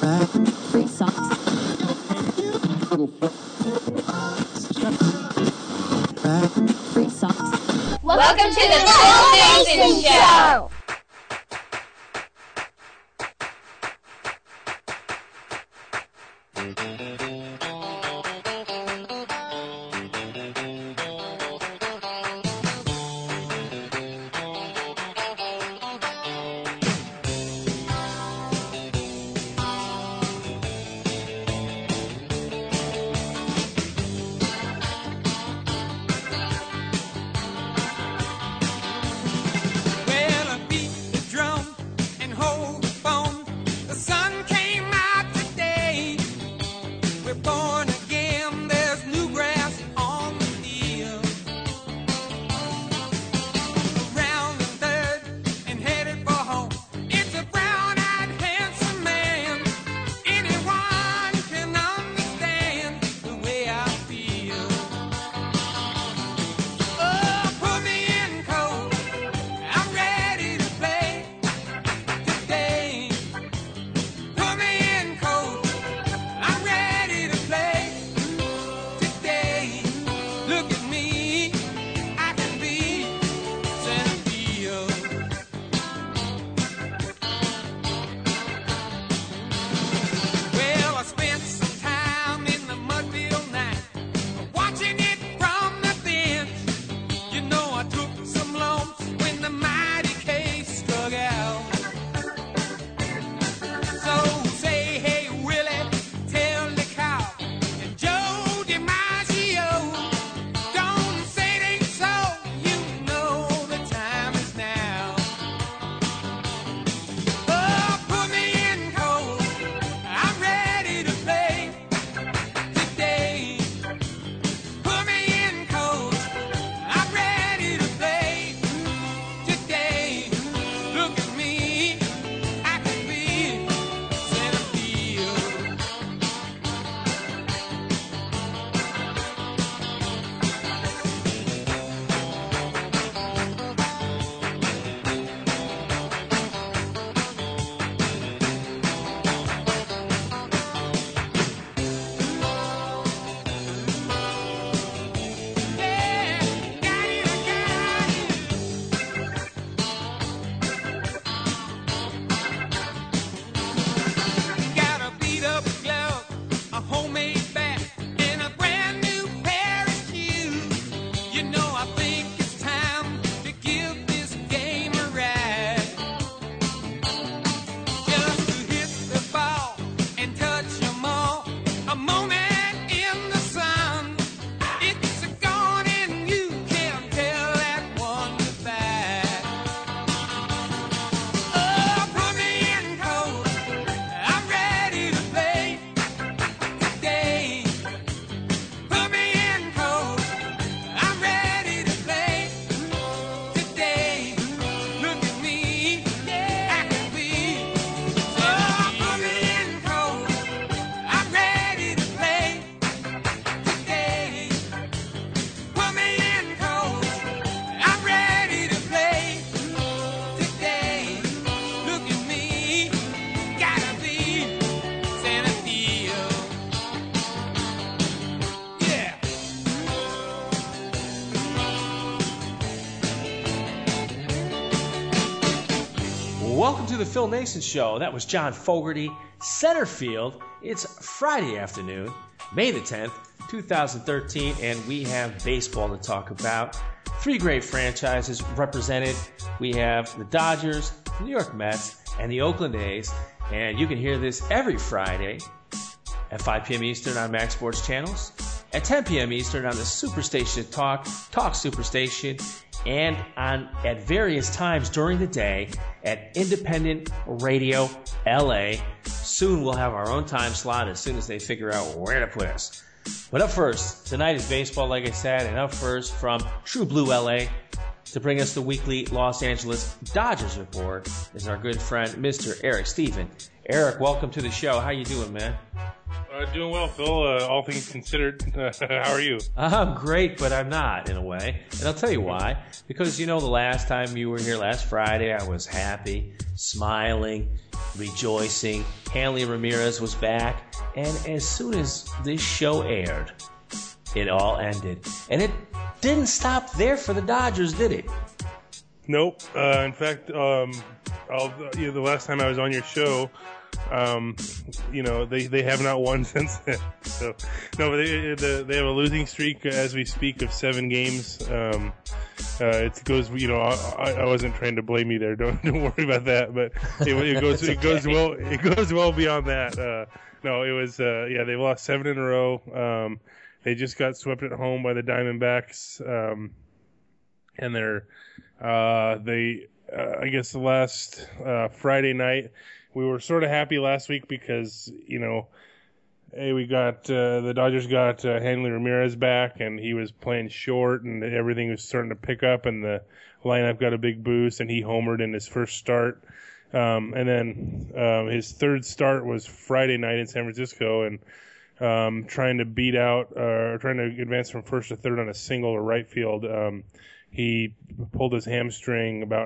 Free socks. Free socks. Welcome to the Phil Mason Show! Welcome to the Phil Mason Show. That was John Fogerty, center field. It's Friday afternoon, May the 10th, 2013, and we have baseball to talk about. Three great franchises represented. We have the Dodgers, the New York Mets, and the Oakland A's. And you can hear this every Friday at 5 p.m. Eastern on Max Sports Channels, at 10 p.m. Eastern on the Superstation Talk Superstation, and at various times during the day at Independent Radio LA. Soon we'll have our own time slot as soon as they figure out where to put us. But up first, tonight is baseball, like I said, and up first from True Blue LA to bring us the weekly Los Angeles Dodgers report is our good friend, Mr. Eric Stephen. Eric, welcome to the show. How you doing, man? Doing well, Phil. All things considered. How are you? I'm great, but I'm not, in a way. And I'll tell you why. Because, the last time you were here last Friday, I was happy, smiling, rejoicing. Hanley Ramirez was back. And as soon as this show aired, it all ended. And it didn't stop there for the Dodgers, did it? Nope. In fact, the last time I was on your show, they have not won since then. So no, but they have a losing streak as we speak of 7 games. It goes. I wasn't trying to blame you there. Don't worry about that. But it goes. Okay. It goes well. It goes well beyond that. No, it was. They've lost 7 in a row. They just got swept at home by the Diamondbacks. And I guess the last Friday night, we were sort of happy last week because, we got the Dodgers got Hanley Ramirez back, and he was playing short, and everything was starting to pick up, and the lineup got a big boost, and he homered in his first start. And then his third start was Friday night in San Francisco, and trying to advance from first to third on a single or right field. He pulled his hamstring about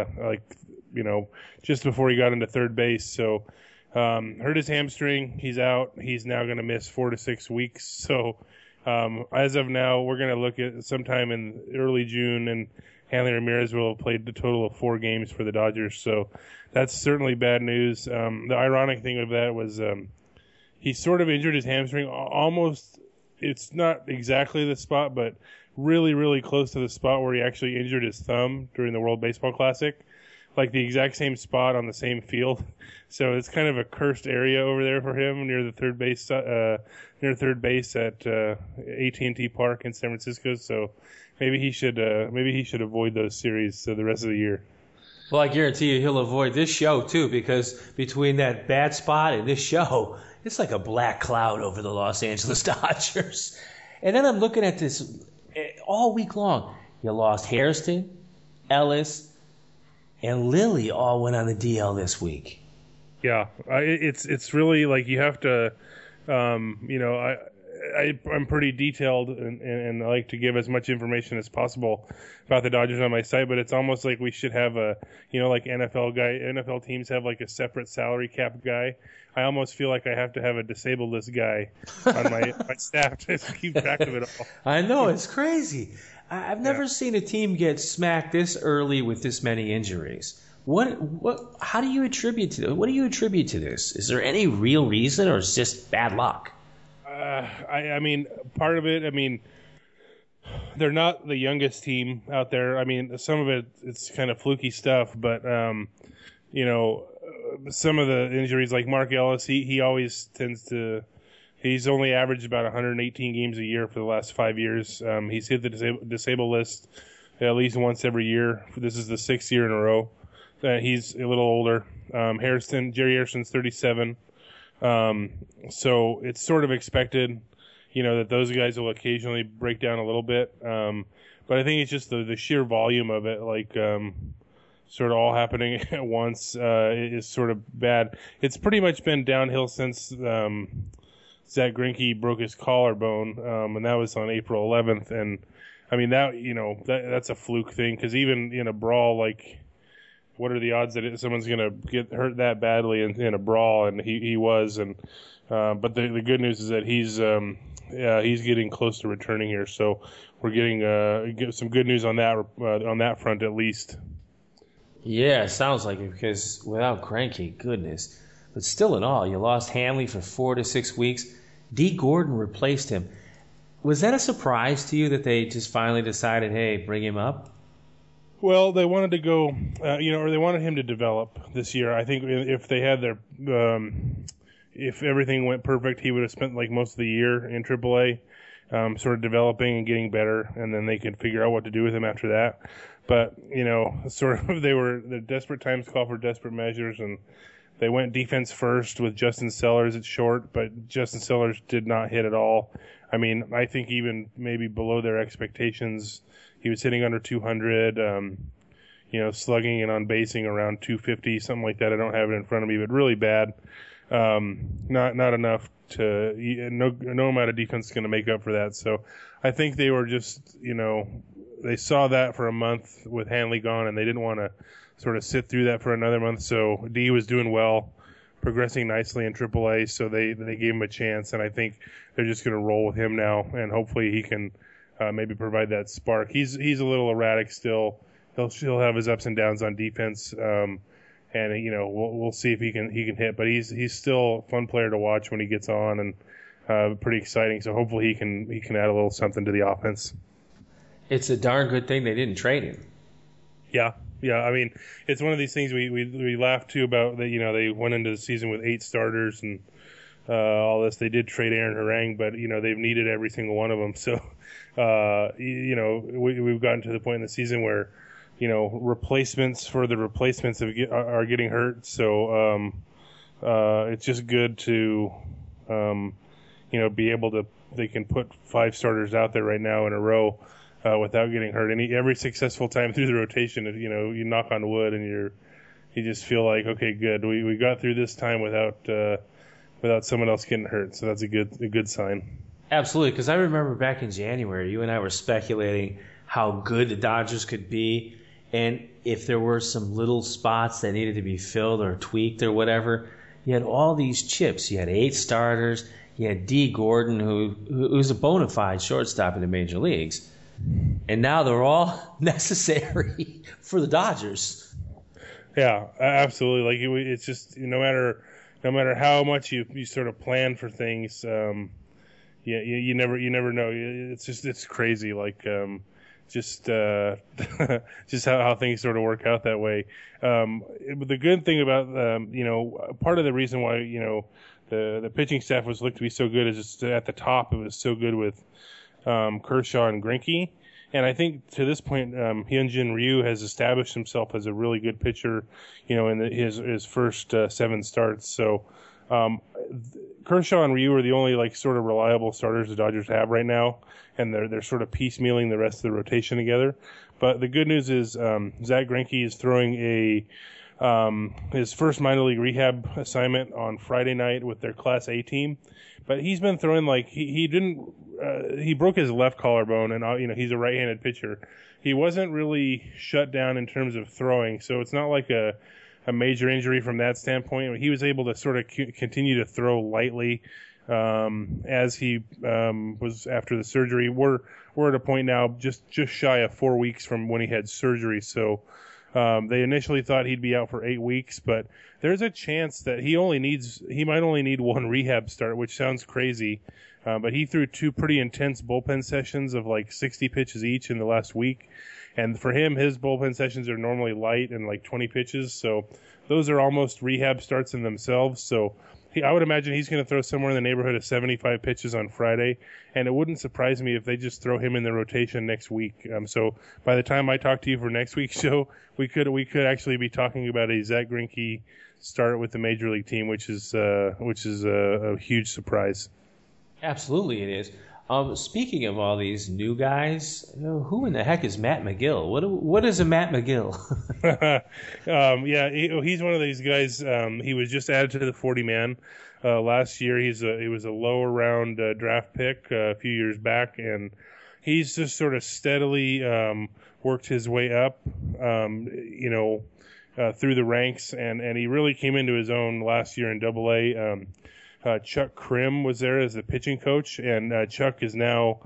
just before he got into third base. So hurt his hamstring. He's out. He's now going to miss 4 to 6 weeks. So as of now, we're going to look at sometime in early June, and Hanley Ramirez will have played a total of 4 games for the Dodgers. So that's certainly bad news. The ironic thing of that was he sort of injured his hamstring almost. It's not exactly the spot, but really, really close to the spot where he actually injured his thumb during the World Baseball Classic, like the exact same spot on the same field. So it's kind of a cursed area over there for him near the third base at AT&T Park in San Francisco. So maybe he should avoid those series the rest of the year. Well, I guarantee you he'll avoid this show, too, because between that bad spot and this show, it's like a black cloud over the Los Angeles Dodgers. And then I'm looking at this all week long. You lost Hairston, Ellis, and Lilly all went on the DL this week. Yeah, it's really like you have to, I'm pretty detailed and I like to give as much information as possible about the Dodgers on my site, but it's almost like we should have like NFL teams have like a separate salary cap guy. I almost feel like I have to have a disabled list guy on my staff to keep track of it all. I know, it's crazy. I've never seen a team get smacked this early with this many injuries. How do you attribute to this? What do you attribute to this? Is there any real reason, or is it just bad luck? I mean, part of it, they're not the youngest team out there. I mean, some of it's kind of fluky stuff, but, some of the injuries, like Mark Ellis, he always tends to, he's only averaged about 118 games a year for the last 5 years. He's hit the disabled list at least once every year. This is the 6th year in a row. He's a little older. Jerry Hairston's 37. So it's sort of expected, that those guys will occasionally break down a little bit. But I think it's just the sheer volume of it, sort of all happening at once, is sort of bad. It's pretty much been downhill since, Zach Greinke broke his collarbone, and that was on April 11th. And I mean, that's a fluke thing, because even in a brawl, what are the odds that someone's going to get hurt that badly in a brawl? And he was. And but the good news is that he's getting close to returning here. So we're getting some good news on that front at least. Yeah, it sounds like it, because without Greinke, goodness. But still in all, you lost Hanley for 4 to 6 weeks. Dee Gordon replaced him. Was that a surprise to you that they just finally decided, hey, bring him up? Well, they wanted to go, or they wanted him to develop this year. I think if they had if everything went perfect, he would have spent most of the year in AAA, sort of developing and getting better, and then they could figure out what to do with him after that. But, the desperate times call for desperate measures, and they went defense first with Justin Sellers at short, but Justin Sellers did not hit at all. I mean, I think even maybe below their expectations. He was hitting under 200. slugging and on basing around 250, something like that. I don't have it in front of me, but really bad. Not enough to no amount of defense is going to make up for that. So I think they were just they saw that for a month with Hanley gone, and they didn't want to sort of sit through that for another month. So D was doing well, progressing nicely in AAA, so they gave him a chance, and I think they're just going to roll with him now, and hopefully he can maybe provide that spark. He's a little erratic still. He'll have his ups and downs on defense, and we'll see if he can hit. But he's still a fun player to watch when he gets on, and pretty exciting. So hopefully he can add a little something to the offense. It's a darn good thing they didn't trade him. Yeah. I mean, it's one of these things we laugh too about that. They went into the season with 8 starters and all this. They did trade Aaron Harang, but they've needed every single one of them. So we've gotten to the point in the season where replacements for the replacements are getting hurt. So it's just good to be able to. They can put 5 starters out there right now in a row. Without getting hurt. Every successful time through the rotation, you knock on wood and you just feel like, okay, good. We got through this time without someone else getting hurt. So that's a good sign. Absolutely, because I remember back in January, you and I were speculating how good the Dodgers could be, and if there were some little spots that needed to be filled or tweaked or whatever. You had all these chips. You had 8 starters. You had D. Gordon, who's a bona fide shortstop in the major leagues. And now they're all necessary for the Dodgers. Yeah, absolutely. Like it's just no matter how much you sort of plan for things, you never know. It's crazy. Like just how things sort of work out that way. The good thing about part of the reason why the pitching staff was looked to be so good is just at the top it was so good with Kershaw and Greinke, and I think to this point, Hyunjin Ryu has established himself as a really good pitcher, in his first 7 starts. So Kershaw and Ryu are the only sort of reliable starters the Dodgers have right now, and they're sort of piecemealing the rest of the rotation together. But the good news is Zach Greinke is throwing his first minor league rehab assignment on Friday night with their Class A team. But he's been throwing he broke his left collarbone, and he's a right-handed pitcher. He wasn't really shut down in terms of throwing, so it's not like a major injury from that standpoint. He was able to sort of continue to throw lightly as he was after the surgery. We're at a point now just shy of 4 weeks from when he had surgery, so they initially thought he'd be out for 8 weeks, but there's a chance that he might only need 1 rehab start, which sounds crazy. But he threw 2 pretty intense bullpen sessions of 60 pitches each in the last week. And for him, his bullpen sessions are normally light and 20 pitches. So those are almost rehab starts in themselves. So I would imagine he's going to throw somewhere in the neighborhood of 75 pitches on Friday, and it wouldn't surprise me if they just throw him in the rotation next week. So by the time I talk to you for next week's show, we could actually be talking about a Zach Greinke start with the major league team, which is a huge surprise. Absolutely, it is. Speaking of all these new guys, who in the heck is Matt Magill? What is a Matt Magill? He's one of these guys. He was just added to the 40-man last year. He was a lower round draft pick a few years back, and he's just sort of steadily worked his way up, through the ranks, and he really came into his own last year in Double-A. Chuck Krim was there as the pitching coach, and Chuck is now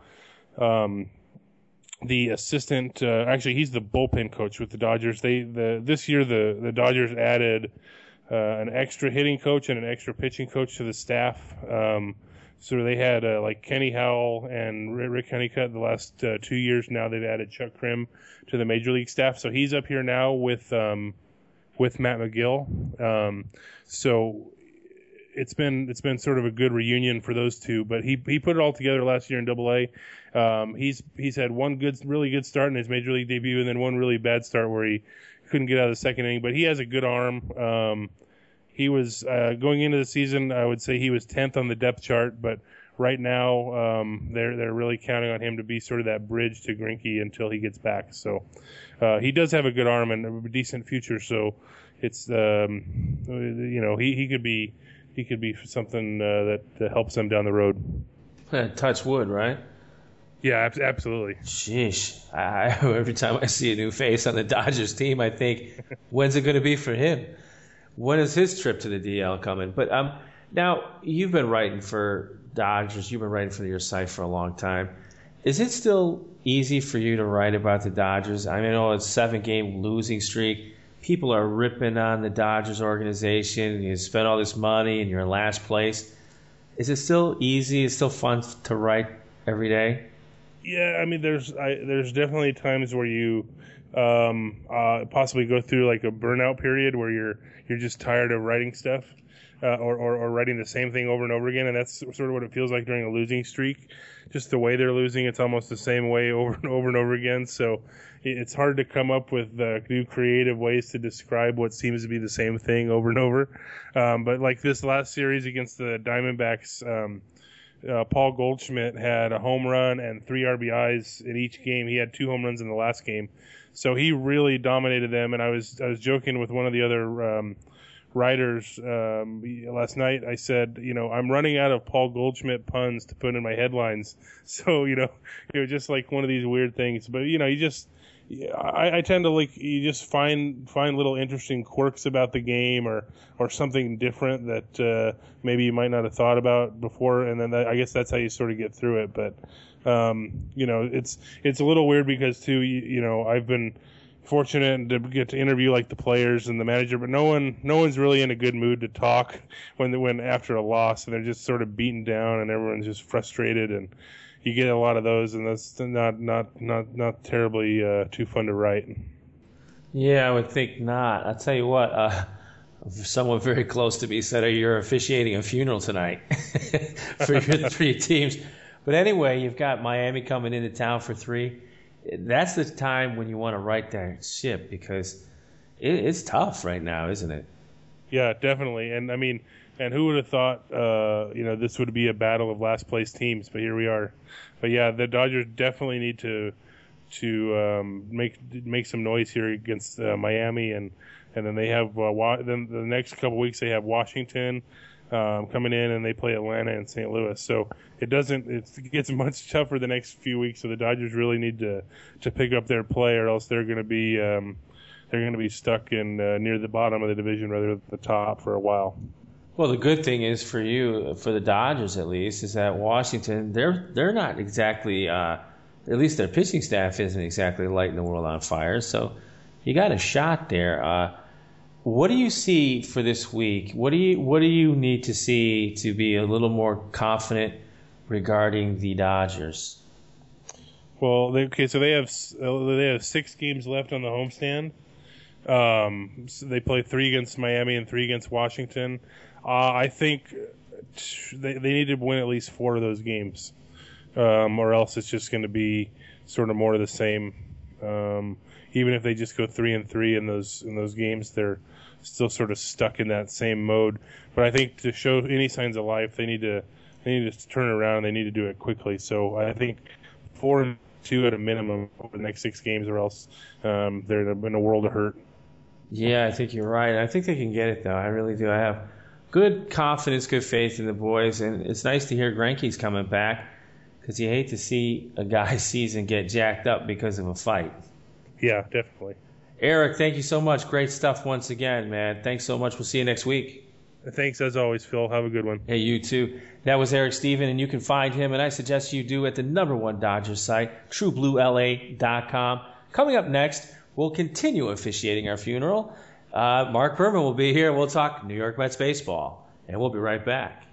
the assistant. Actually, he's the bullpen coach with the Dodgers. This year the Dodgers added an extra hitting coach and an extra pitching coach to the staff. So they had Kenny Howell and Rick Honeycutt the last 2 years. Now they've added Chuck Krim to the major league staff. So he's up here now with Matt Magill. So it's been sort of a good reunion for those two, but he put it all together last year in Double-A. He's had one really good start in his major league debut, and then one really bad start where he couldn't get out of the second inning. But he has a good arm. He was going into the season, I would say he was 10th on the depth chart, but right now, they're really counting on him to be sort of that bridge to Greinke until he gets back. So he does have a good arm and a decent future. So it's he could be something that helps them down the road. Touch wood, right? Yeah, absolutely. Sheesh. Every time I see a new face on the Dodgers team, I think, when's it going to be for him? When is his trip to the DL coming? But now, you've been writing for Dodgers. You've been writing for your site for a long time. Is it still easy for you to write about the Dodgers? I mean, it's a 7-game losing streak. People are ripping on the Dodgers organization. You spent all this money and you're in last place. Is it still easy? It's still fun to write every day? Yeah, I mean, there's definitely times where you possibly go through like a burnout period where you're just tired of writing stuff or writing the same thing over and over again, and that's sort of what it feels like during a losing streak. Just the way they're losing, it's almost the same way over and over and over again. So it's hard to come up with new creative ways to describe what seems to be the same thing over and over. But like this last series against the Diamondbacks, Paul Goldschmidt had a home run and 3 RBIs in each game. He had 2 home runs in the last game. So he really dominated them. And I was joking with one of the other writers last night. I said, I'm running out of Paul Goldschmidt puns to put in my headlines. So, just like one of these weird things. But, I tend to you just find little interesting quirks about the game or something different that maybe you might not have thought about before, and then I guess that's how you sort of get through it. But it's a little weird because too, I've been fortunate to get to interview like the players and the manager, but no one's really in a good mood to talk when after a loss, and they're just sort of beaten down and everyone's just frustrated, and you get a lot of those, and that's not terribly too fun to write. Yeah, I would think not. I'll tell you what, someone very close to me said, you're officiating a funeral tonight for your 3 teams. But anyway, you've got Miami coming into town for 3. That's the time when you want to right that ship, because it's tough right now, isn't it? Yeah, definitely. And I mean, and who would have thought, this would be a battle of last place teams? But here we are. But yeah, the Dodgers definitely need to make some noise here against Miami, and then they have then the next couple weeks they have Washington coming in, and they play Atlanta and St. Louis. So it gets much tougher the next few weeks. So the Dodgers really need to pick up their play, or else they're going to be stuck in near the bottom of the division rather than the top for a while. Well, the good thing is for you, for the Dodgers at least, is that Washington, they're not exactly, at least their pitching staff isn't exactly lighting the world on fire. So you got a shot there. What do you see for this week? What do you need to see to be a little more confident regarding the Dodgers? Well, so they have 6 games left on the homestand. So they play 3 against Miami and 3 against Washington. I think they need to win at least 4 of those games, or else it's just going to be sort of more of the same. Even if they just go 3-3 in those games, they're still sort of stuck in that same mode. But I think to show any signs of life, they need to turn it around. They need to do it quickly. So I think 4-2 at a minimum over the next 6 games, or else they're in a world of hurt. Yeah, I think you're right. I think they can get it, though. I really do. I have good confidence, good faith in the boys, and it's nice to hear Greinke's coming back, because you hate to see a guy's season get jacked up because of a fight. Yeah, definitely. Eric, thank you so much. Great stuff once again, man. Thanks so much. We'll see you next week. Thanks as always, Phil. Have a good one. Hey, you too. That was Eric Stephen, and you can find him, and I suggest you do, at the #1 Dodgers site, TrueBlueLA.com. Coming up next, we'll continue officiating our funeral. Mark Berman will be here. We'll talk New York Mets baseball, and we'll be right back.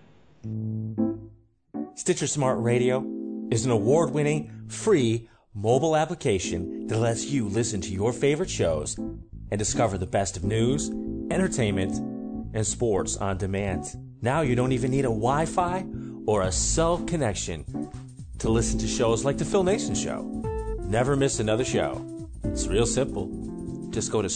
Stitcher Smart Radio is an award-winning, free mobile application that lets you listen to your favorite shows and discover the best of news, entertainment, and sports on demand. Now you don't even need a Wi-Fi or a cell connection to listen to shows like The Phil Nason Show. Never miss another show. It's real simple. Just go to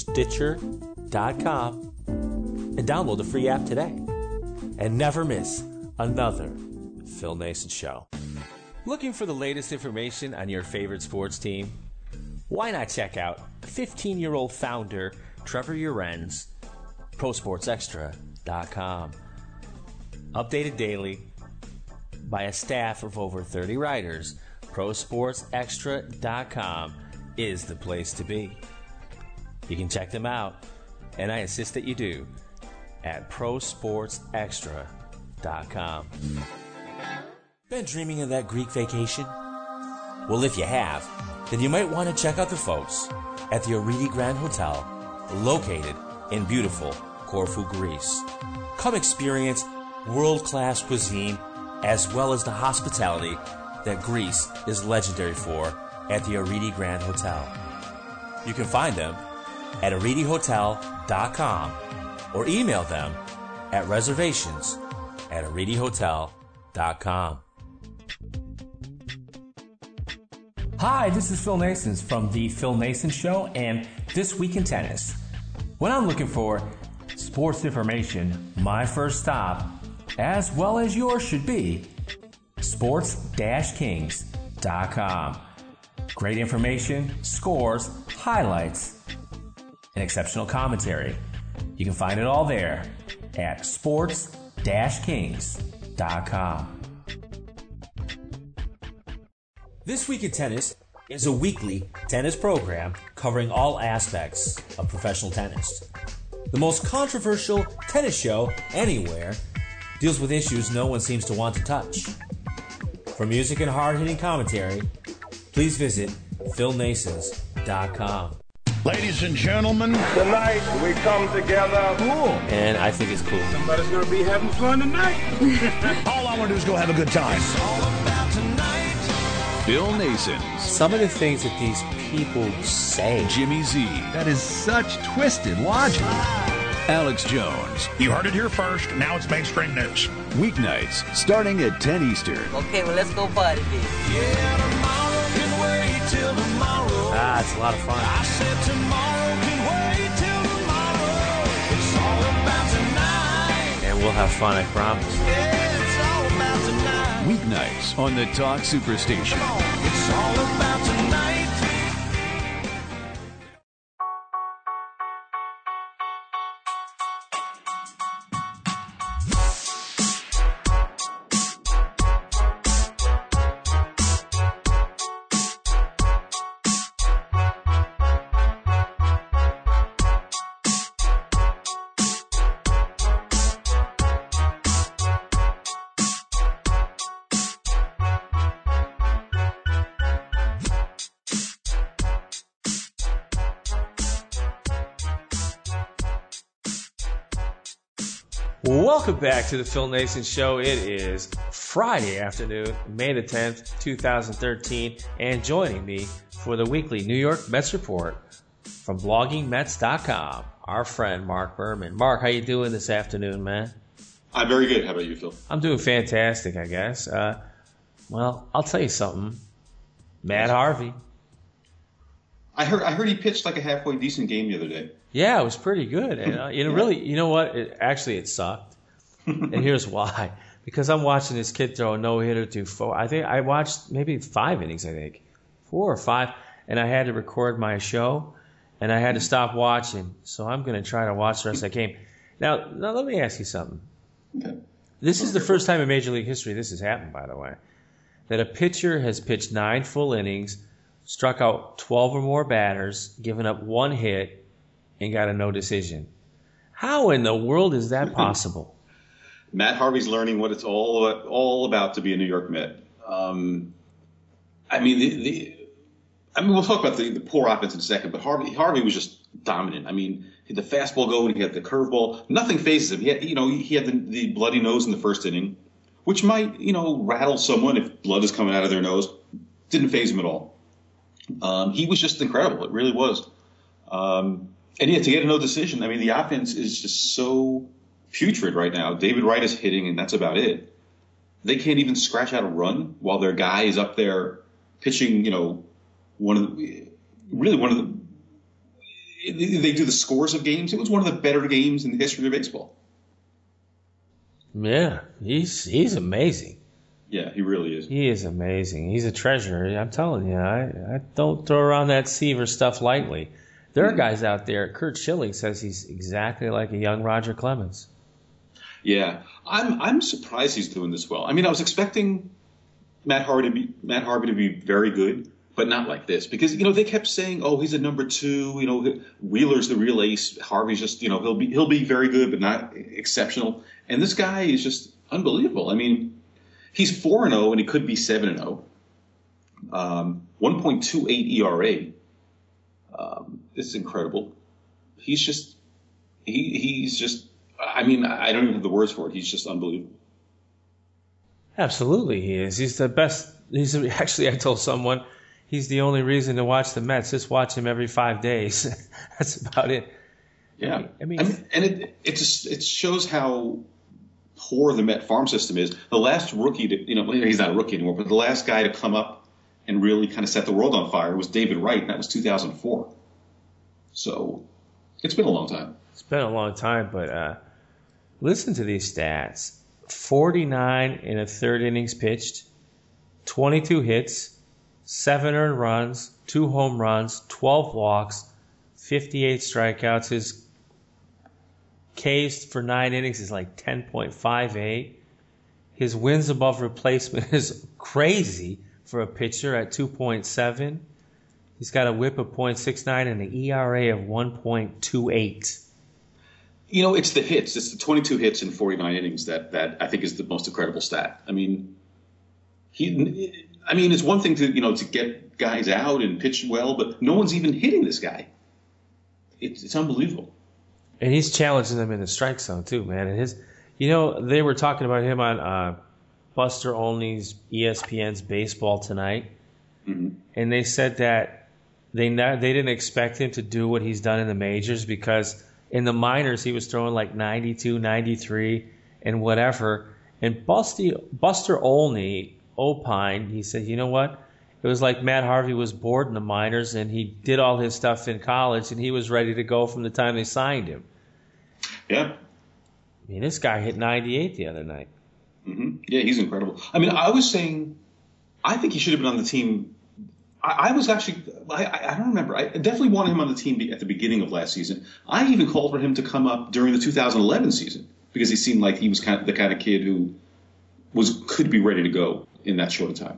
Stitcher.com and download the free app today. And never miss another Phil Nason Show. Looking for the latest information on your favorite sports team? Why not check out 15-year-old founder Trevor Uren's ProSportsExtra.com. Updated daily by a staff of over 30 writers, ProSportsExtra.com is the place to be. You can check them out, and I insist that you do, at ProSportsExtra.com. Been dreaming of that Greek vacation? Well, if you have, then you might want to check out the folks at the Aridi Grand Hotel, located in beautiful Corfu, Greece. Come experience world-class cuisine as well as the hospitality that Greece is legendary for at the Aridi Grand Hotel. You can find them at aridihotel.com or email them at reservations@aridihotel.com. Hi, this is Phil Nason from The Phil Nason Show and This Week in Tennis. When I'm looking for sports information, my first stop, as well as yours should be, sports-kings.com. Great information, scores, highlights, and exceptional commentary. You can find it all there at sports-kings.com. This Week in Tennis is a weekly tennis program covering all aspects of professional tennis. The most controversial tennis show anywhere deals with issues no one seems to want to touch. For music and hard-hitting commentary, please visit philnasons.com. Ladies and gentlemen, tonight we come together. Cool. And I think it's cool. Somebody's going to be having fun tonight. all I want to do is go have a good time. It's all about tonight. Bill Nason. Some of the things that these people say. Jimmy Z. That is such twisted logic. Alex Jones. You heard it here first. Now it's mainstream news. Weeknights starting at 10 Eastern. Okay, well, let's go party then. Yeah, tomorrow can wait till tomorrow. It's a lot of fun. I said tomorrow can wait till tomorrow. It's all about tonight. And we'll have fun, I promise. Yeah, it's all about tonight. Weeknights on the Talk Superstation. It's all about tonight. Welcome back to the Phil Nason Show. It is Friday afternoon, May the 10th, 2013, and joining me for the weekly New York Mets report from bloggingmets.com, our friend Mark Berman. Mark, how you doing this afternoon, man? I'm very good. How about you, Phil? I'm doing fantastic, I guess. Well, I'll tell you something. Matt Harvey. I heard he pitched like a halfway decent game the other day. Yeah, it was pretty good. And really, you know what? It sucked. And here's why. Because I'm watching this kid throw a no-hitter to 4. I think I watched maybe 5 innings, 4 or 5. And I had to record my show, and I had to stop watching. So I'm going to try to watch the rest of that game. Now, let me ask you something. Okay. This is the first time in Major League history this has happened, by the way, that a pitcher has pitched 9 full innings, struck out 12 or more batters, given up 1 hit, and got a no decision. How in the world is that possible? Matt Harvey's learning what it's all about to be a New York Met. We'll talk about the poor offense in a second, but Harvey was just dominant. He had the fastball going, he had the curveball. Nothing phases him. He had the bloody nose in the first inning, which might, rattle someone if blood is coming out of their nose. Didn't faze him at all. He was just incredible. It really was. And to get a no decision, the offense is just so putrid right now. David Wright is hitting, and that's about it. They can't even scratch out a run while their guy is up there pitching, they do the scores of games. It was one of the better games in the history of baseball. Yeah, he's amazing. Yeah, he really is. He is amazing. He's a treasure. I'm telling you, I don't throw around that Seaver stuff lightly. There are guys out there. Curt Schilling says he's exactly like a young Roger Clemens. Yeah, I'm surprised he's doing this well. I mean, I was expecting Matt Harvey to be very good, but not like this, because they kept saying, "Oh, he's a number 2. Wheeler's the real ace. Harvey's just he'll be very good, but not exceptional." And this guy is just unbelievable. I mean, he's 4-0 and he could be 7-0. 1.28 ERA. This is incredible. He's just. I mean, I don't even have the words for it. He's just unbelievable. Absolutely, he is. He's the best. Actually, I told someone he's the only reason to watch the Mets. Just watch him every 5 days. That's about it. Yeah, and it shows how poor the Met farm system is. The last rookie to, he's not a rookie anymore, but the last guy to come up and really kind of set the world on fire was David Wright, and that was 2004. So it's been a long time. It's been a long time, but listen to these stats. 49 in a third innings pitched, 22 hits, 7 earned runs, 2 home runs, 12 walks, 58 strikeouts. His Ks for 9 innings is like 10.58. His wins above replacement is crazy for a pitcher at 2.7. He's got a whip of .69 and an ERA of 1.28. It's the hits. It's the 22 hits in 49 innings that I think is the most incredible stat. I mean, it's one thing to get guys out and pitch well, but no one's even hitting this guy. It's unbelievable. And he's challenging them in the strike zone too, man. And they were talking about him on Buster Olney's ESPN's Baseball Tonight, and they said that they didn't expect him to do what he's done in the majors because in the minors he was throwing like 92, 93, and whatever. And Buster Olney opined, he said, you know what? It was like Matt Harvey was bored in the minors and he did all his stuff in college and he was ready to go from the time they signed him. Yeah. I mean, this guy hit 98 the other night. Mm-hmm. Yeah, he's incredible. I mean, I was saying, I think he should have been on the team. I was actually, I don't remember. I definitely wanted him on the team at the beginning of last season. I even called for him to come up during the 2011 season because he seemed like he was the kind of kid who could be ready to go in that short a time.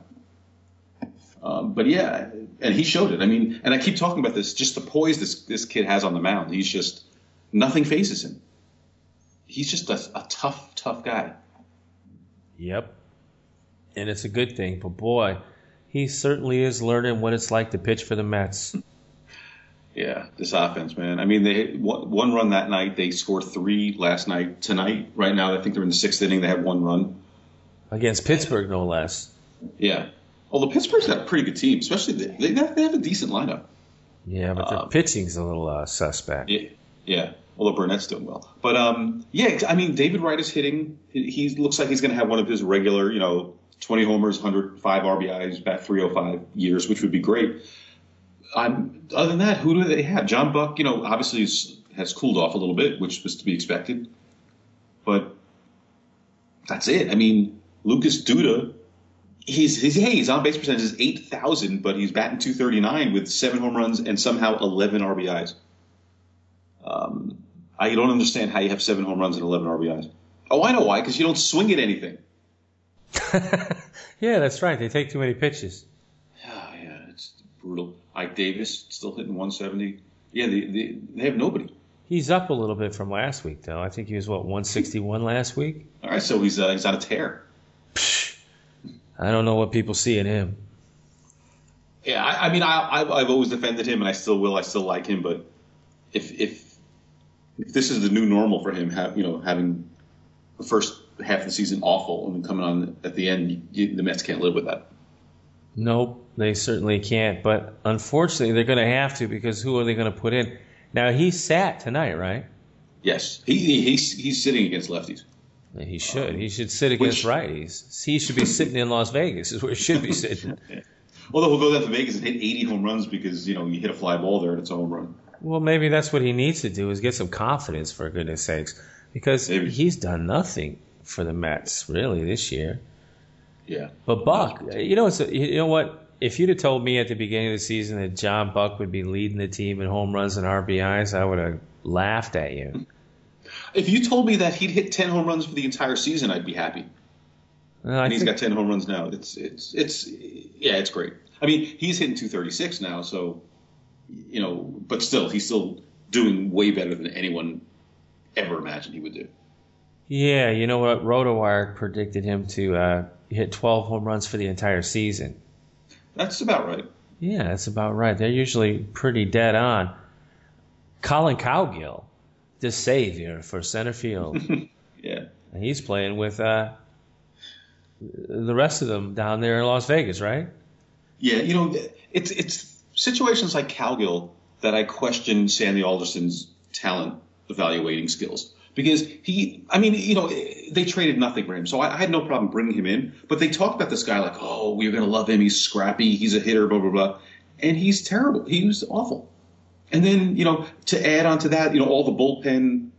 But yeah, and he showed it. I mean, and I keep talking about this, just the poise this kid has on the mound. He's just, nothing phases him. He's just a tough guy. Yep. And it's a good thing. But boy, he certainly is learning what it's like to pitch for the Mets. Yeah, this offense, man. I mean, they hit one run that night. They scored 3 last night. Tonight, right now, I think they're in the 6th inning. They have 1 run. Against Pittsburgh, no less. Yeah. Although Pittsburgh's got a pretty good team, especially they have a decent lineup. Yeah, but their pitching's a little suspect. Yeah. Although Burnett's doing well. But, yeah, I mean, David Wright is hitting. He looks like he's going to have one of his regular, 20 homers, 105 RBIs, bat 305 years, which would be great. Other than that, who do they have? John Buck, obviously has cooled off a little bit, which was to be expected. But that's it. I mean, Lucas Duda, his on-base percentage is 8,000, but he's batting .239 with 7 home runs and somehow 11 RBIs. I don't understand how you have 7 home runs and 11 RBIs. Oh, I know why, because you don't swing at anything. Yeah, that's right. They take too many pitches. Yeah, it's brutal. Ike Davis still hitting 170. Yeah, they have nobody. He's up a little bit from last week, though. I think he was, 161 last week? All right, so he's on a tear. I don't know what people see in him. Yeah, I mean, I've always defended him, and I still will. I still like him, but if this is the new normal for him, having the first half of the season awful and then coming on at the end, the Mets can't live with that. Nope, they certainly can't. But unfortunately, they're going to have to, because who are they going to put in? Now, he sat tonight, right? Yes, he's sitting against lefties. He should. He should sit against righties. He should be sitting in Las Vegas is where he should be sitting. Although he'll go down to Vegas and hit 80 home runs because, you hit a fly ball there and it's a home run. Well, maybe that's what he needs to do, is get some confidence, for goodness sakes. Because he's done nothing for the Mets, really, this year. Yeah. But Buck, you know what? If you'd have told me at the beginning of the season that John Buck would be leading the team in home runs and RBIs, I would have laughed at you. If you told me that he'd hit 10 home runs for the entire season, I'd be happy. And he's got 10 home runs now. It's great. I mean, he's hitting 236 now, so, but still, he's still doing way better than anyone ever imagined he would do. Yeah, you know what? RotoWire predicted him to hit 12 home runs for the entire season. That's about right. Yeah, that's about right. They're usually pretty dead on. Colin Cowgill, the savior for center field. Yeah. And he's playing with the rest of them down there in Las Vegas, right? Yeah, it's situations like Cowgill that I question Sandy Alderson's talent evaluating skills. Because they traded nothing for him, so I had no problem bringing him in. But they talked about this guy like, oh, we're going to love him. He's scrappy. He's a hitter, blah, blah, blah. And he's terrible. He was awful. And then, to add on to that, all the bullpen,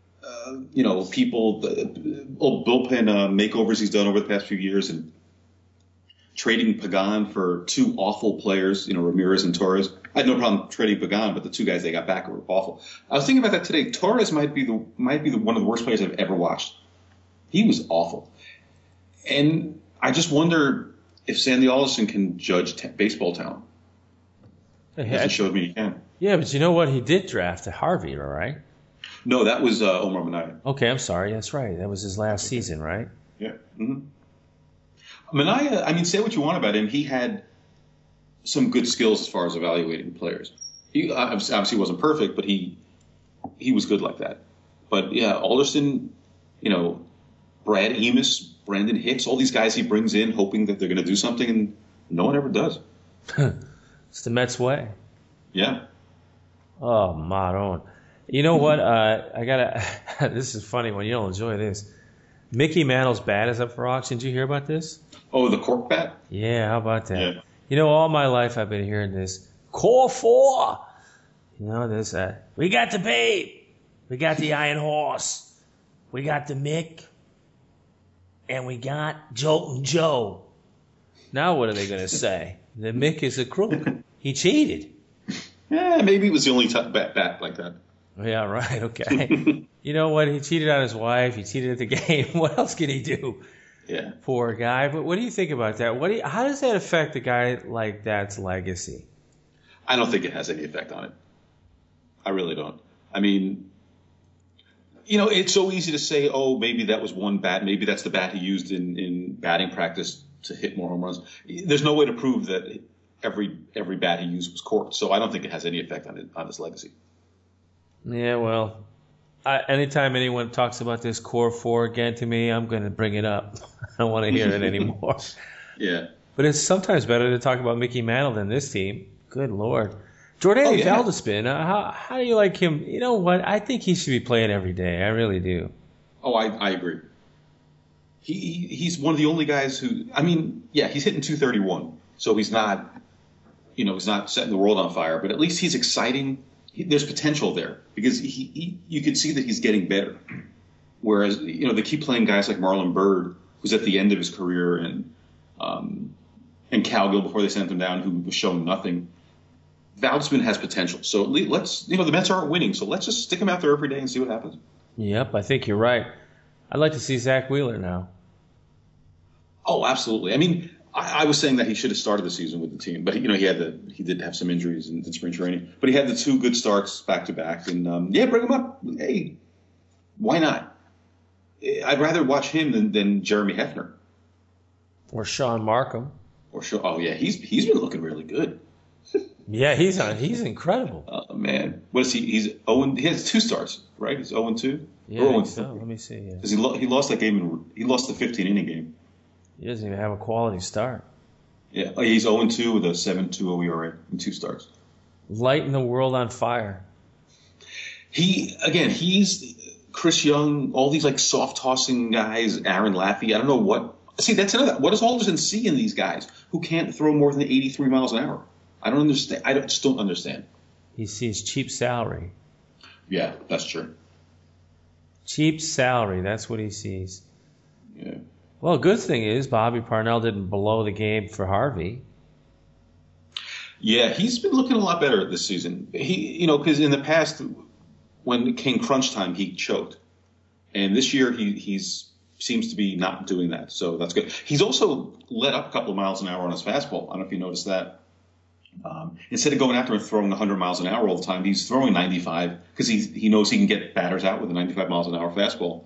people, all bullpen makeovers he's done over the past few years and trading Pagan for two awful players, Ramirez and Torres. I had no problem trading Pagan, but the two guys they got back were awful. I was thinking about that today. Torres might be one of the worst players I've ever watched. He was awful. And I just wonder if Sandy Alderson can judge baseball talent. He showed me he can. Yeah, but you know what? He did draft Harvey, right? No, that was Omar Minaya. Okay, I'm sorry. That's right. That was his last season, right? Yeah. Mm-hmm. Minaya, say what you want about him. He had some good skills as far as evaluating players. He obviously wasn't perfect, but he was good like that. But yeah, Alderson, Brad Emus, Brandon Hicks, all these guys he brings in hoping that they're going to do something, and no one ever does. It's the Mets way. Yeah. Oh, Maron. You know what? I gotta. This is funny when you don't enjoy this. Mickey Mantle's bat is up for auction. Did you hear about this? Oh, the cork bat? Yeah, how about that? Yeah. All my life I've been hearing this. Core 4. This. We got the Babe. We got the Iron Horse. We got the Mick. And we got Joltin' Joe. Now what are they going to say? The Mick is a crook. He cheated. Yeah, maybe it was the only bat like that. Yeah, right. Okay. You know what? He cheated on his wife. He cheated at the game. What else can he do? Yeah. Poor guy. But what do you think about that? How does that affect a guy like that's legacy? I don't think it has any effect on it. I really don't. It's so easy to say, oh, maybe that was one bat. Maybe that's the bat he used in batting practice to hit more home runs. There's no way to prove that every bat he used was corked. So I don't think it has any effect on his legacy. Yeah, well, anytime anyone talks about this Core 4 again to me, I'm going to bring it up. I don't want to hear it anymore. Yeah. But it's sometimes better to talk about Mickey Mantle than this team. Good Lord. Jordan Valdespin, how do you like him? You know what? I think he should be playing every day. I really do. Oh, I agree. He's one of the only guys who, he's hitting 231. So he's not, he's not setting the world on fire, but at least he's exciting. There's potential there because you can see that he's getting better. Whereas, they keep playing guys like Marlon Byrd, who's at the end of his career, and Cowgill before they sent him down, who was showing nothing. Valdespin has potential. So let's, the Mets aren't winning, so let's just stick him out there every day and see what happens. Yep, I think you're right. I'd like to see Zach Wheeler now. Oh, absolutely. I was saying that he should have started the season with the team, but he did have some injuries in spring training. But he had the two good starts back to back, and bring him up. Hey, why not? I'd rather watch him than Jeremy Hefner or Sean Markham. He's been looking really good. Yeah, he's incredible. Oh man, what is he? He's 0. He has 2 starts, right? He's 0-2. Yeah, I think so. Let me see. Yeah. Because he lost that game. He lost the 15-inning game. He doesn't even have a quality start. Yeah, he's 0-2 with a 7.20 ERA in 2 starts. Lighting the world on fire. He's Chris Young, all these like soft tossing guys, Aaron Laffey. I don't know what. See, that's another. What does Alderson see in these guys who can't throw more than 83 miles an hour? I don't understand. I just don't understand. He sees cheap salary. Yeah, that's true. Cheap salary. That's what he sees. Yeah. Well, good thing is Bobby Parnell didn't blow the game for Harvey. Yeah, he's been looking a lot better this season. Because in the past, when it came crunch time, he choked. And this year, he's seems to be not doing that, so that's good. He's also let up a couple of miles an hour on his fastball. I don't know if you noticed that. Instead of going after and throwing 100 miles an hour all the time, he's throwing 95 because he knows he can get batters out with a 95 miles an hour fastball.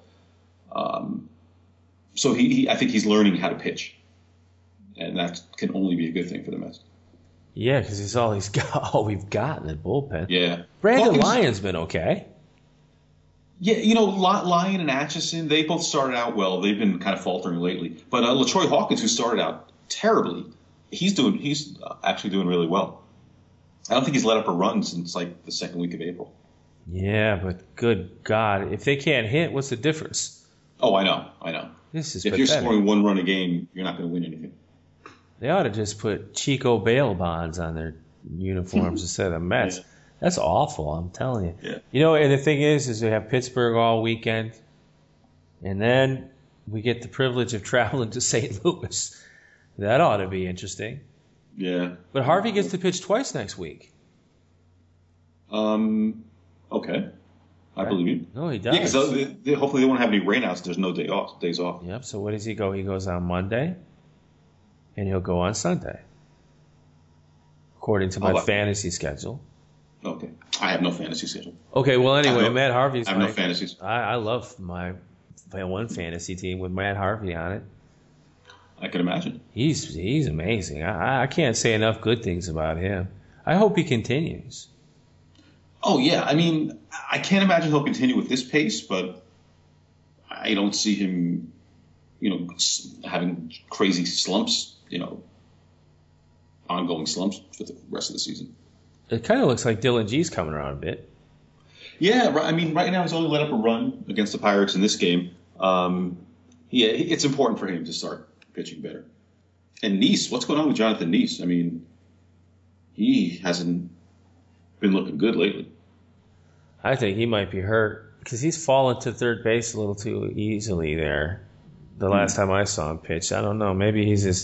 So I think he's learning how to pitch, and that can only be a good thing for the Mets. Yeah, because he's all we've got in the bullpen. Yeah, Brandon Lyon's been okay. Yeah, Lyon and Atchison, they both started out well. They've been kind of faltering lately. But LaTroy Hawkins, who started out terribly, he's actually doing really well. I don't think he's let up a run since like the second week of April. Yeah, but good God, if they can't hit, what's the difference? Oh, I know. This is if pathetic. You're scoring one run a game, you're not going to win anything. They ought to just put Chico bail bonds on their uniforms instead of Mets. Yeah. That's awful, I'm telling you. Yeah. And the thing is we have Pittsburgh all weekend, and then we get the privilege of traveling to St. Louis. That ought to be interesting. Yeah. But Harvey gets to pitch twice next week. Okay. I believe you. No, he does. Yeah, because hopefully they won't have any rainouts. There's no days off. Yep, so where does he go? He goes on Monday, and he'll go on Sunday, according to my fantasy schedule. Okay. I have no fantasy schedule. Okay, well, anyway, Matt Harvey's I have no fantasies. I love my one fantasy team with Matt Harvey on it. I can imagine. He's amazing. I can't say enough good things about him. I hope he continues. Oh, yeah. I mean, I can't imagine he'll continue with this pace, but I don't see him, having crazy slumps, ongoing slumps for the rest of the season. It kind of looks like Dylan G's coming around a bit. Yeah, I mean, right now he's only let up a run against the Pirates in this game. It's important for him to start pitching better. And Neese, what's going on with Jonathan Neese? I mean, he hasn't been looking good lately. I think he might be hurt because he's fallen to third base a little too easily there. The last time I saw him pitch, I don't know. Maybe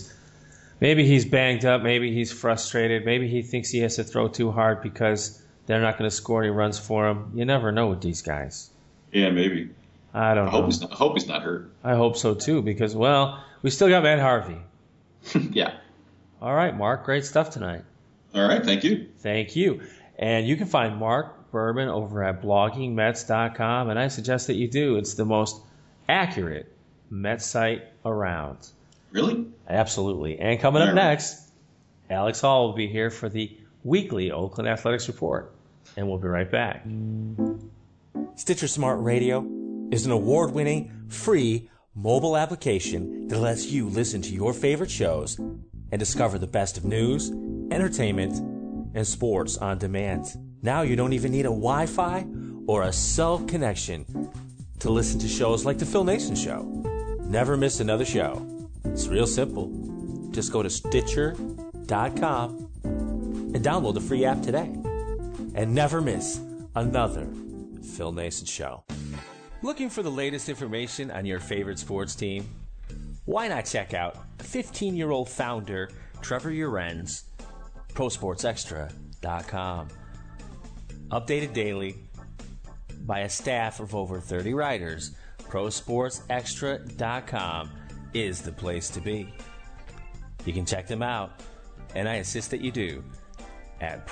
he's banged up. Maybe he's frustrated. Maybe he thinks he has to throw too hard because they're not going to score any runs for him. You never know with these guys. Yeah, maybe. I don't know. I hope he's not hurt. I hope so too because, we still got Matt Harvey. Yeah. All right, Mark. Great stuff tonight. All right. Thank you. Thank you. And you can find Mark Berman over at bloggingmets.com, and I suggest that you do. It's the most accurate Mets site around. Really? Absolutely. And coming up next, Alex Hall will be here for the weekly Oakland Athletics Report. And we'll be right back. Stitcher Smart Radio is an award-winning, free mobile application that lets you listen to your favorite shows and discover the best of news, entertainment, and sports on demand. Now you don't even need a Wi-Fi or a cell connection to listen to shows like The Phil Nason Show. Never miss another show. It's real simple. Just go to Stitcher.com and download the free app today. And never miss another Phil Nason Show. Looking for the latest information on your favorite sports team? Why not check out 15-year-old founder Trevor Uren's ProSportsExtra.com. Updated daily by a staff of over 30 writers, ProSportsExtra.com is the place to be. You can check them out, and I insist that you do, at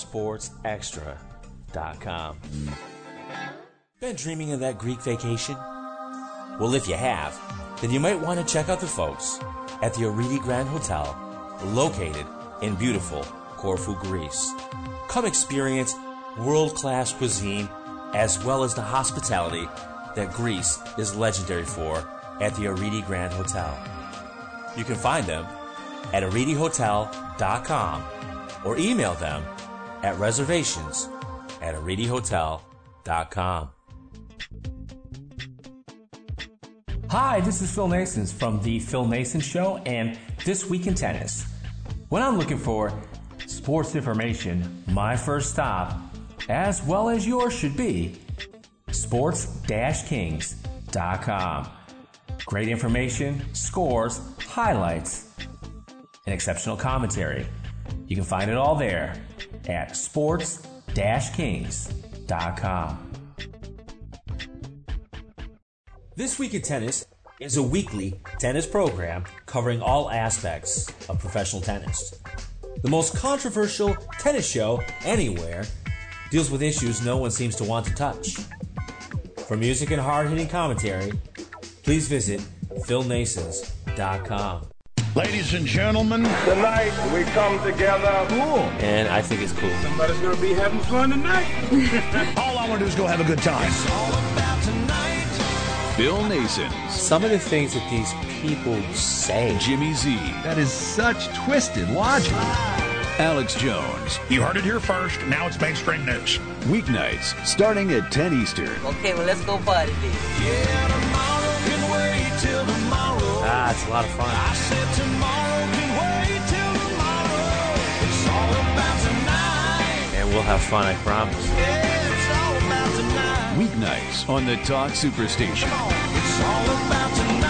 ProSportsExtra.com. Been dreaming of that Greek vacation? Well, if you have, then you might want to check out the folks at the Aridi Grand Hotel, located in beautiful Corfu, Greece. Come experience world-class cuisine as well as the hospitality that Greece is legendary for at the Aridi Grand Hotel. You can find them at aridihotel.com or email them at reservations@aridihotel.com. Hi, this is Phil Nason from The Phil Nason Show and This Week in Tennis. When I'm looking for sports information, my first stop, as well as yours should be, sports-kings.com. Great information, scores, highlights, and exceptional commentary. You can find it all there at sports-kings.com. This Week in Tennis is a weekly tennis program covering all aspects of professional tennis. The most controversial tennis show anywhere deals with issues no one seems to want to touch. For music and hard-hitting commentary, please visit philnasons.com. Ladies and gentlemen, tonight we come together. Cool. And I think it's cool. Somebody's going to be having fun tonight. All I want to do is go have a good time. It's all about tonight. Bill Nason. Some of the things that these people say. Jimmy Z. That is such twisted logic. Alex Jones. You heard it here first. Now it's mainstream news. Weeknights starting at 10 Eastern. Okay, well, let's go party then. Yeah, tomorrow can wait till tomorrow. It's a lot of fun. I said tomorrow can wait till tomorrow. It's all about tonight. And we'll have fun, I promise. Yeah, it's all about tonight. Weeknights on the Talk Superstation. It's all about tonight.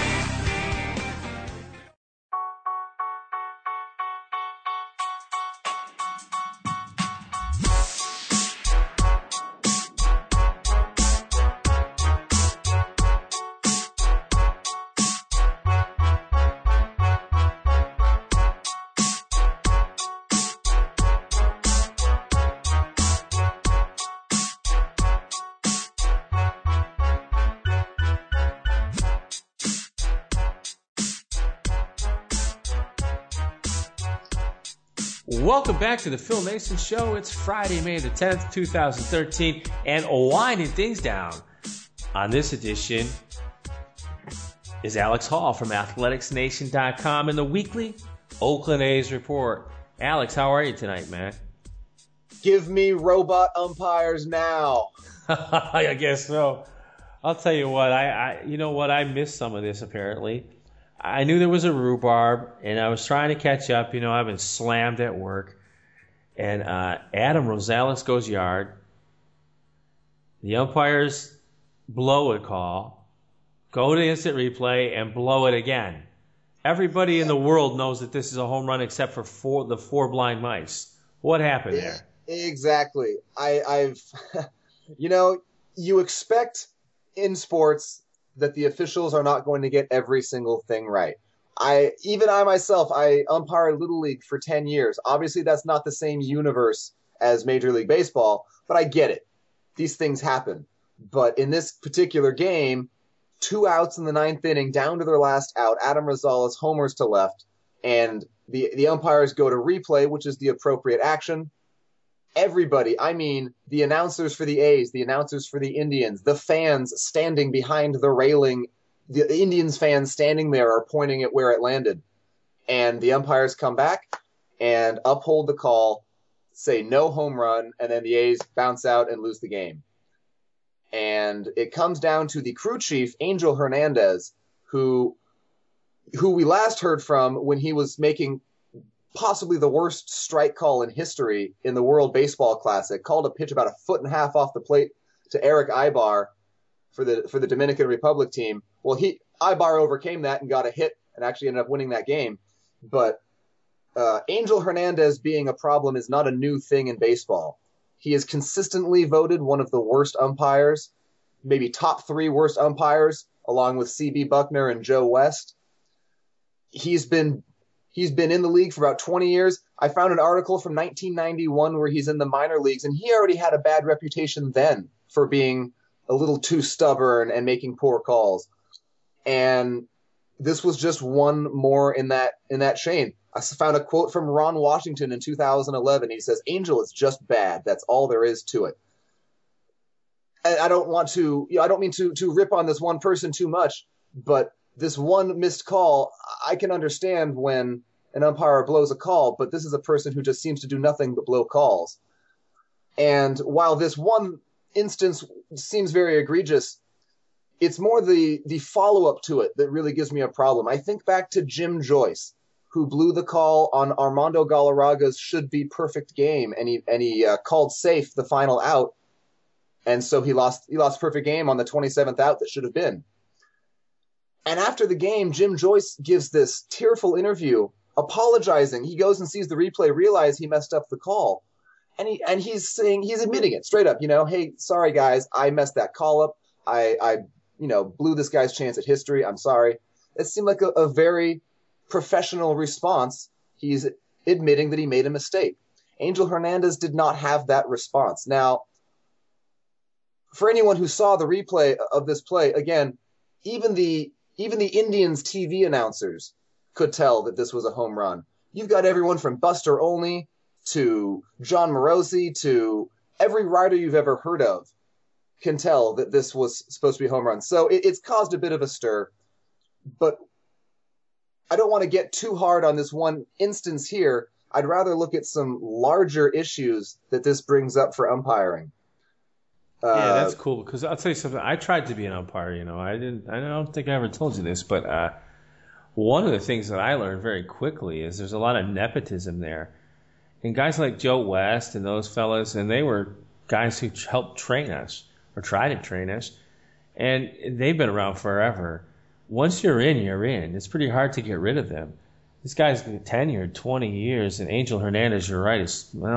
Welcome back to the Phil Nason Show. It's Friday, May the 10th, 2013, and winding things down on this edition is Alex Hall from athleticsnation.com and the weekly Oakland A's report. Alex, how are you tonight, man? Give me robot umpires now. I guess so. I'll tell you what, I missed some of this apparently. I knew there was a rhubarb, and I was trying to catch up. I've been slammed at work. And Adam Rosales goes yard. The umpires blow a call, go to instant replay, and blow it again. Everybody in the world knows that this is a home run except for the four blind mice. What happened there? Exactly. I've you expect in sports that the officials are not going to get every single thing right. I myself umpired Little League for 10 years. Obviously, that's not the same universe as Major League Baseball, but I get it. These things happen. But in this particular game, 2 outs in the 9th inning, down to their last out, Adam Rosales homers to left, and the umpires go to replay, which is the appropriate action. Everybody, the announcers for the A's, the announcers for the Indians, the fans standing behind the railing, the Indians fans standing there are pointing at where it landed. And the umpires come back and uphold the call, say no home run, and then the A's bounce out and lose the game. And it comes down to the crew chief, Angel Hernandez, who we last heard from when he was making possibly the worst strike call in history in the World Baseball Classic, called a pitch about 1.5 feet off the plate to Eric Ibar for the Dominican Republic team. Well, Ibar overcame that and got a hit and actually ended up winning that game. But Angel Hernandez being a problem is not a new thing in baseball. He is consistently voted one of the worst umpires, maybe top 3 worst umpires, along with C.B. Buckner and Joe West. He's been in the league for about 20 years. I found an article from 1991 where he's in the minor leagues, and he already had a bad reputation then for being a little too stubborn and making poor calls. And this was just one more in that chain. I found a quote from Ron Washington in 2011. He says, "Angel is just bad. That's all there is to it." And I don't mean to rip on this one person too much, but this one missed call, I can understand when an umpire blows a call, but this is a person who just seems to do nothing but blow calls. And while this one instance seems very egregious, it's more the follow-up to it that really gives me a problem. I think back to Jim Joyce, who blew the call on Armando Galarraga's should-be-perfect game, and he called safe the final out, and so he lost perfect game on the 27th out that should have been. And after the game, Jim Joyce gives this tearful interview apologizing. He goes and sees the replay, realizes he messed up the call. And he's saying, he's admitting it straight up, hey, sorry guys, I messed that call up. I blew this guy's chance at history. I'm sorry. It seemed like a very professional response. He's admitting that he made a mistake. Angel Hernandez did not have that response. Now, for anyone who saw the replay of this play, again, even the Indians TV announcers could tell that this was a home run. You've got everyone from Buster Olney to John Morosi to every writer you've ever heard of can tell that this was supposed to be a home run. So it's caused a bit of a stir, but I don't want to get too hard on this one instance here. I'd rather look at some larger issues that this brings up for umpiring. Yeah, that's cool, because I'll tell you something. I tried to be an umpire, I don't think I ever told you this, but one of the things that I learned very quickly is there's a lot of nepotism there. And guys like Joe West and those fellas, and they were guys who helped train us or try to train us, and they've been around forever. Once you're in, you're in. It's pretty hard to get rid of them. This guy's been tenured 20 years, and Angel Hernandez, you're right,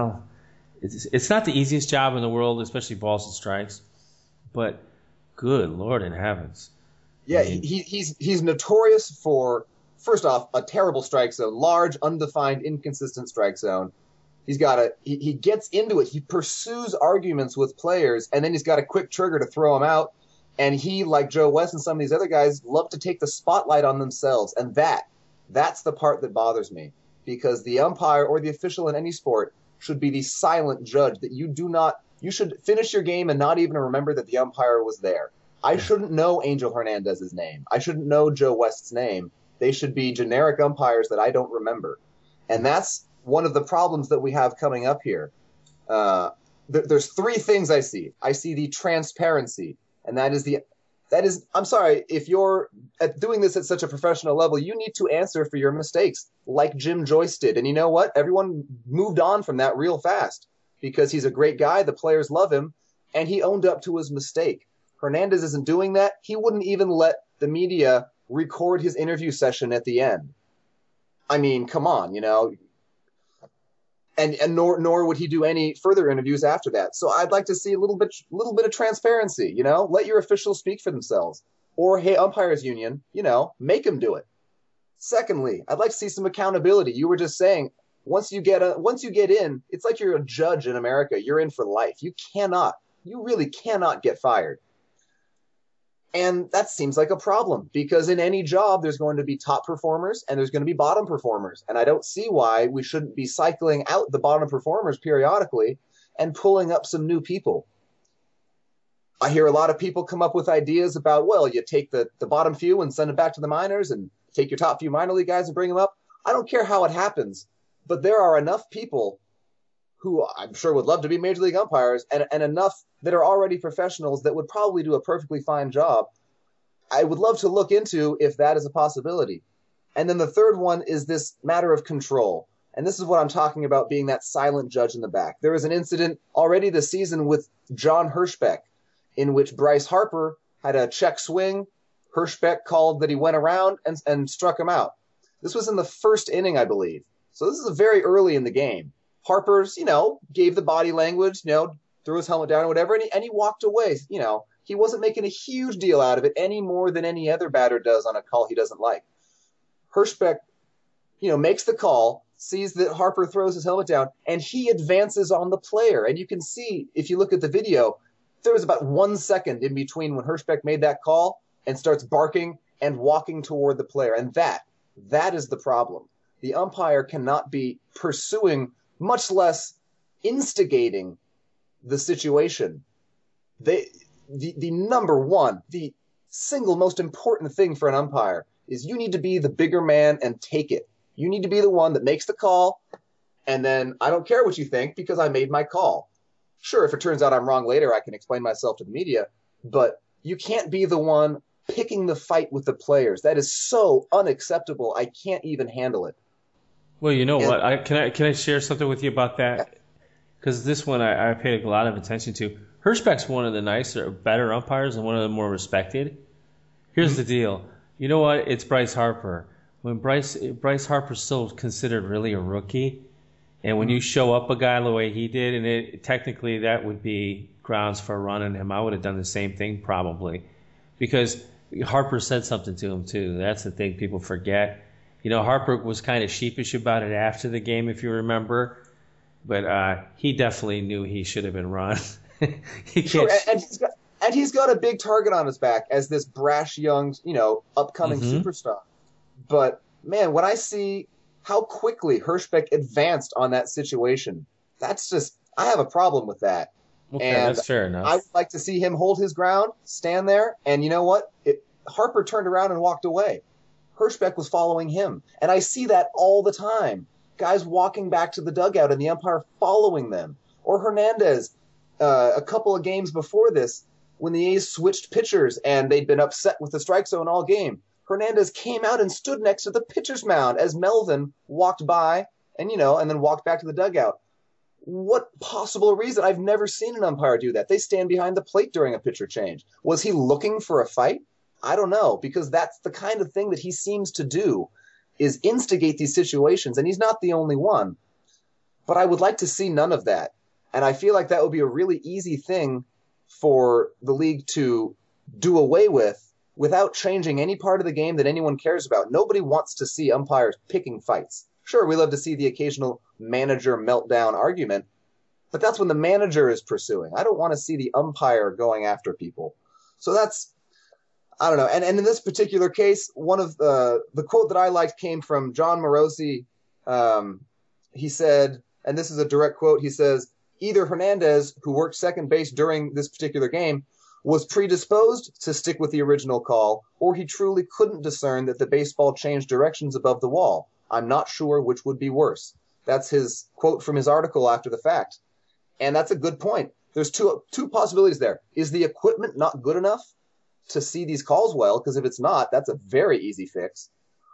it's not the easiest job in the world, especially balls and strikes, but good Lord in heavens. Yeah, he's notorious for, first off, a terrible strike zone, large, undefined, inconsistent strike zone. He gets into it. He pursues arguments with players, and then he's got a quick trigger to throw them out. And he, like Joe West and some of these other guys, love to take the spotlight on themselves. And that's the part that bothers me, because the umpire or the official in any sport should be the silent judge that you should finish your game and not even remember that the umpire was there. I shouldn't know Angel Hernandez's name. I shouldn't know Joe West's name. They should be generic umpires that I don't remember. And that's one of the problems that we have coming up here. There's three things I see. I see the transparency, and that is, I'm sorry, if you're doing this at such a professional level, you need to answer for your mistakes, like Jim Joyce did. And you know what? Everyone moved on from that real fast because he's a great guy. The players love him, and he owned up to his mistake. Hernandez isn't doing that. He wouldn't even let the media record his interview session at the end. I mean, come on, And nor would he do any further interviews after that. So I'd like to see a little bit of transparency, let your officials speak for themselves. Or, hey, umpires union, make them do it. Secondly, I'd like to see some accountability. You were just saying, once you get in, it's like you're a judge in America. You're in for life. You really cannot get fired. And that seems like a problem, because in any job, there's going to be top performers and there's going to be bottom performers. And I don't see why we shouldn't be cycling out the bottom performers periodically and pulling up some new people. I hear a lot of people come up with ideas about, well, you take the bottom few and send them back to the minors, and take your top few minor league guys and bring them up. I don't care how it happens, but there are enough people who I'm sure would love to be major league umpires, and enough that are already professionals that would probably do a perfectly fine job. I would love to look into if that is a possibility. And then the third one is this matter of control. And this is what I'm talking about, being that silent judge in the back. There was an incident already this season with John Hirschbeck, in which Bryce Harper had a check swing. Hirschbeck called that he went around and struck him out. This was in the first inning, I believe. So this is very early in the game. Harper's, gave the body language, threw his helmet down or whatever, and he walked away. He wasn't making a huge deal out of it any more than any other batter does on a call he doesn't like. Hirschbeck, makes the call, sees that Harper throws his helmet down, and he advances on the player. And you can see, if you look at the video, there was about 1 second in between when Hirschbeck made that call and starts barking and walking toward the player. And that is the problem. The umpire cannot be pursuing, much less instigating, the situation. The number one, the single most important thing for an umpire is you need to be the bigger man and take it. You need to be the one that makes the call, and then I don't care what you think because I made my call. Sure, if it turns out I'm wrong later, I can explain myself to the media, but you can't be the one picking the fight with the players. That is so unacceptable. I can't even handle it. Well, you know what? Can I share something with you about that? Because this one I paid a lot of attention to. Hirschbeck's one of the nicer, better umpires and one of the more respected. Here's the deal. You know what? It's Bryce Harper. When Bryce Harper's still considered really a rookie, and when you show up a guy the way he did, and technically that would be grounds for running him, I would have done the same thing probably, because Harper said something to him too. That's the thing people forget. Harper was kind of sheepish about it after the game, if you remember, but he definitely knew he should have been run. Sure, and he's got a big target on his back as this brash young, upcoming superstar. But man, when I see how quickly Hirschbeck advanced on that situation, I have a problem with that. Okay, and that's fair enough. I would like to see him hold his ground, stand there, and you know what? Harper turned around and walked away. Hirschbeck was following him. And I see that all the time. Guys walking back to the dugout and the umpire following them. Or Hernandez, a couple of games before this, when the A's switched pitchers and they'd been upset with the strike zone all game, Hernandez came out and stood next to the pitcher's mound as Melvin walked by and then walked back to the dugout. What possible reason? I've never seen an umpire do that. They stand behind the plate during a pitcher change. Was he looking for a fight? I don't know, because that's the kind of thing that he seems to do, is instigate these situations, and he's not the only one. But I would like to see none of that. And I feel like that would be a really easy thing for the league to do away with without changing any part of the game that anyone cares about. Nobody wants to see umpires picking fights. Sure, we love to see the occasional manager meltdown argument, but that's when the manager is pursuing. I don't want to see the umpire going after people. So I don't know. And in this particular case, one of the quote that I liked came from John Morosi. He said, and this is a direct quote, he says, either Hernandez, who worked second base during this particular game, was predisposed to stick with the original call, or he truly couldn't discern that the baseball changed directions above the wall. I'm not sure which would be worse. That's his quote from his article after the fact. And that's a good point. There's two possibilities there. Is the equipment not good enough to see these calls well? Because if it's not, that's a very easy fix.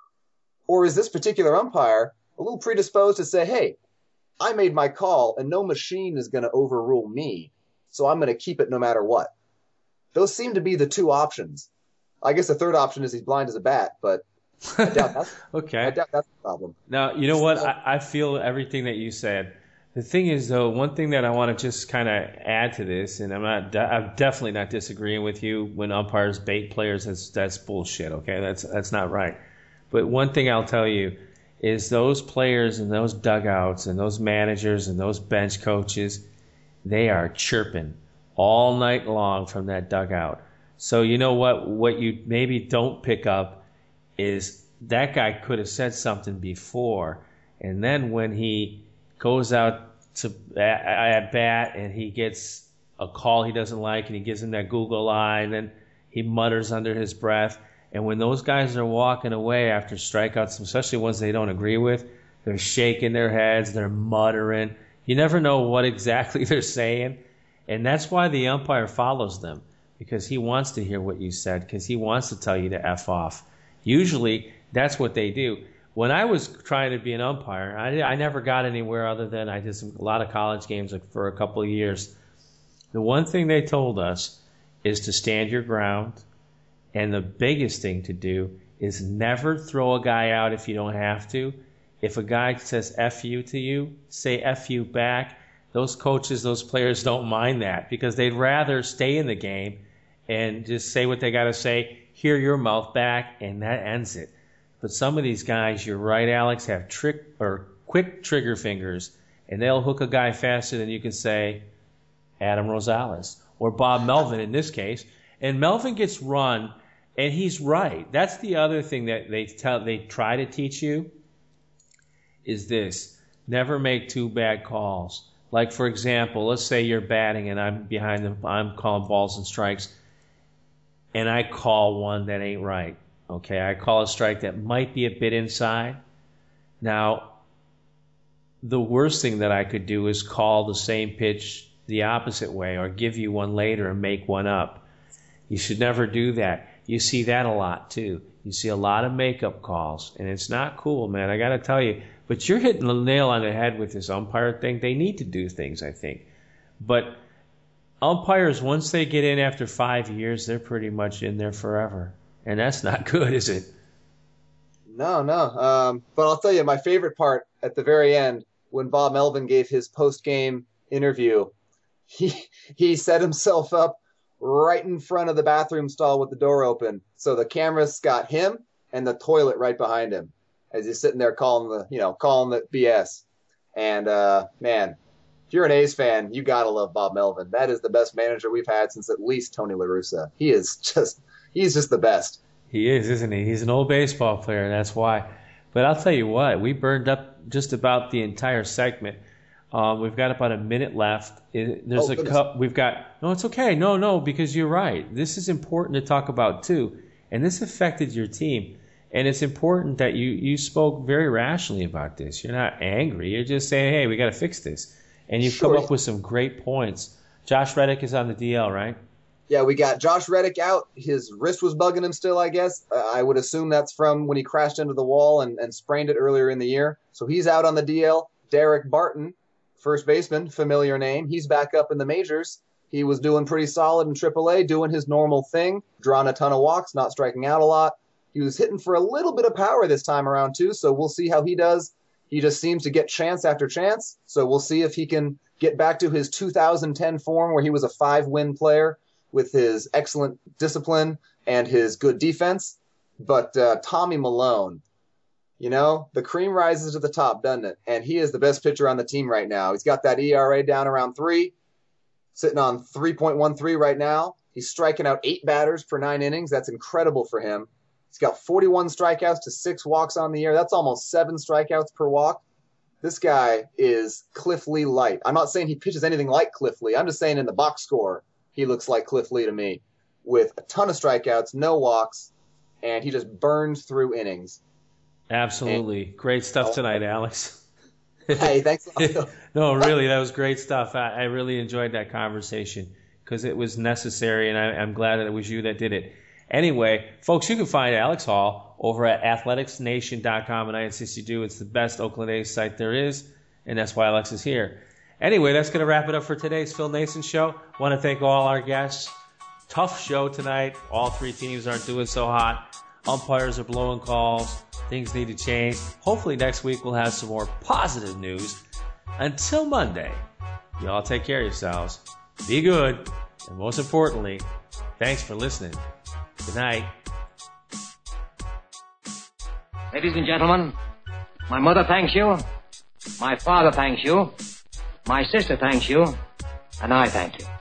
Or is this particular umpire a little predisposed to say, hey, I made my call and no machine is going to overrule me, so I'm going to keep it no matter what? Those seem to be the two options. I guess the third option is he's blind as a bat, but I doubt that's, okay. I doubt that's the problem. Now, you know what? I feel everything that you said. The thing is, though, one thing that I want to just kind of add to this, and I'm definitely not disagreeing with you when umpires bait players. That's bullshit. Okay, that's not right. But one thing I'll tell you is those players and those dugouts and those managers and those bench coaches, they are chirping all night long from that dugout. So you know what you maybe don't pick up is that guy could have said something before, and then when he goes out to at bat and he gets a call he doesn't like and he gives him that Google eye and then he mutters under his breath. And when those guys are walking away after strikeouts, especially ones they don't agree with, they're shaking their heads, they're muttering. You never know what exactly they're saying. And that's why the umpire follows them, because he wants to hear what you said, because he wants to tell you to F off. Usually that's what they do. When I was trying to be an umpire, I never got anywhere other than I did a lot of college games for a couple of years. The one thing they told us is to stand your ground, and the biggest thing to do is never throw a guy out if you don't have to. If a guy says F you to you, say F you back. Those coaches, those players don't mind that because they'd rather stay in the game and just say what they got to say, hear your mouth back, and that ends it. But some of these guys, you're right, Alex, have quick trigger fingers, and they'll hook a guy faster than you can say Adam Rosales or Bob Melvin in this case. And Melvin gets run, and he's right. That's the other thing that they try to teach you is this: never make two bad calls. Like, for example, let's say you're batting and I'm calling balls and strikes, and I call one that ain't right. Okay, I call a strike that might be a bit inside. Now, the worst thing that I could do is call the same pitch the opposite way or give you one later and make one up. You should never do that. You see that a lot, too. You see a lot of makeup calls, and it's not cool, man. I got to tell you. But you're hitting the nail on the head with this umpire thing. They need to do things, I think. But umpires, once they get in after 5 years, they're pretty much in there forever. and that's not good, is it? No. But I'll tell you, my favorite part at the very end, when Bob Melvin gave his post-game interview, he set himself up right in front of the bathroom stall with the door open. So the camera's got him and the toilet right behind him as he's sitting there calling the BS. And, man, if you're an A's fan, you gotta love Bob Melvin. That is the best manager we've had since at least Tony La Russa. He's just the best. He is, isn't he? He's an old baseball player, that's why. But I'll tell you what, we burned up just about the entire segment. We've got about a minute left. No, it's okay. No, because you're right. This is important to talk about too, and this affected your team. And it's important that you spoke very rationally about this. You're not angry. You're just saying, hey, we got to fix this. And you've come up with some great points. Josh Reddick is on the DL, right? Yeah, we got Josh Reddick out. His wrist was bugging him still, I guess. I would assume that's from when he crashed into the wall and sprained it earlier in the year. So he's out on the DL. Derek Barton, first baseman, familiar name. He's back up in the majors. He was doing pretty solid in AAA, doing his normal thing, drawing a ton of walks, not striking out a lot. He was hitting for a little bit of power this time around, too, so we'll see how he does. He just seems to get chance after chance, so we'll see if he can get back to his 2010 form where he was a 5-win player with his excellent discipline and his good defense. But Tommy Milone, the cream rises to the top, doesn't it? And he is the best pitcher on the team right now. He's got that ERA down around 3, sitting on 3.13 right now. He's striking out 8 batters per 9 innings. That's incredible for him. He's got 41 strikeouts to 6 walks on the year. That's almost 7 strikeouts per walk. This guy is Cliff Lee light. I'm not saying he pitches anything like Cliff Lee. I'm just saying in the box score, he looks like Cliff Lee to me, with a ton of strikeouts, no walks, and he just burns through innings. Absolutely. Great stuff tonight, Alex. Hey, thanks a lot. No, really, that was great stuff. I really enjoyed that conversation because it was necessary, and I'm glad that it was you that did it. Anyway, folks, you can find Alex Hall over at athleticsnation.com, and I insist you do. It's the best Oakland A's site there is, and that's why Alex is here. Anyway, that's going to wrap it up for today's Phil Nason Show. Want to thank all our guests. Tough show tonight. All 3 teams aren't doing so hot. Umpires are blowing calls. Things need to change. Hopefully next week we'll have some more positive news. Until Monday, y'all take care of yourselves. Be good. And most importantly, thanks for listening. Good night. Ladies and gentlemen, my mother thanks you. My father thanks you. My sister thanks you. And I thank you.